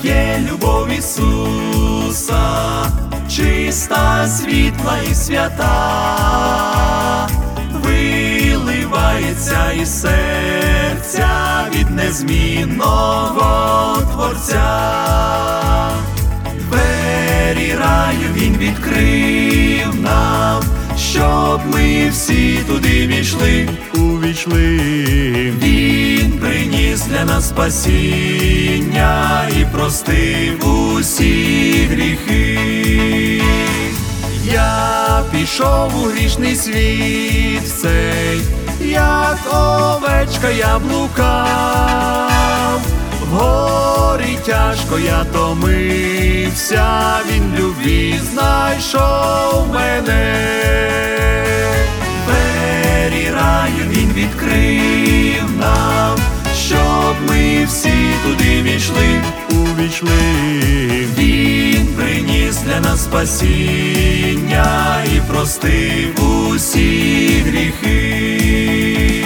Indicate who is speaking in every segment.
Speaker 1: є любов Ісуса, чиста, світла і свята, виливається із серця від незмінного Творця. Двері раю Він відкрив нам, щоб ми всі туди увійшли. Він приніс для нас спасіння і простив усі гріхи. Я пішов у грішний світ цей, як овечка я блукав. Вгорі тяжко я томився, Він в любві знайшов мене. Двері раю Він відкрив нам, щоб ми всі туди увійшли. Він приніс для нас спасіння і простив усі гріхи.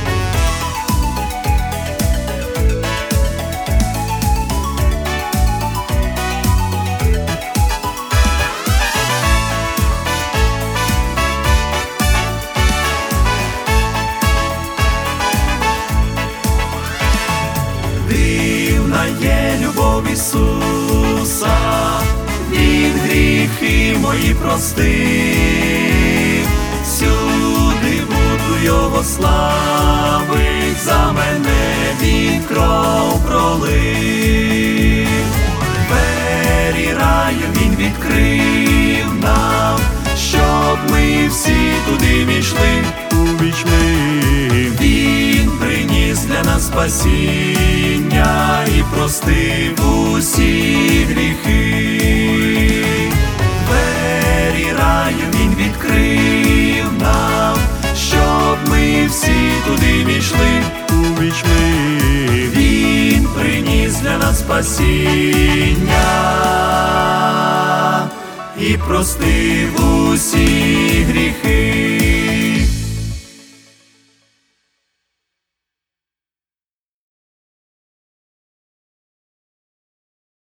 Speaker 1: Дивна є любов Ісуса, Він гріхи мої простив. Всюди буду Його славить, за мене Він кров пролив. Двері раю Він відкрив нам, щоб ми всі туди увійшли. Він приніс для нас спасіння і простив усі гріхи. Двері раю Він відкрив нам, щоб ми всі туди увійшли. Він приніс для нас спасіння і простив усі гріхи.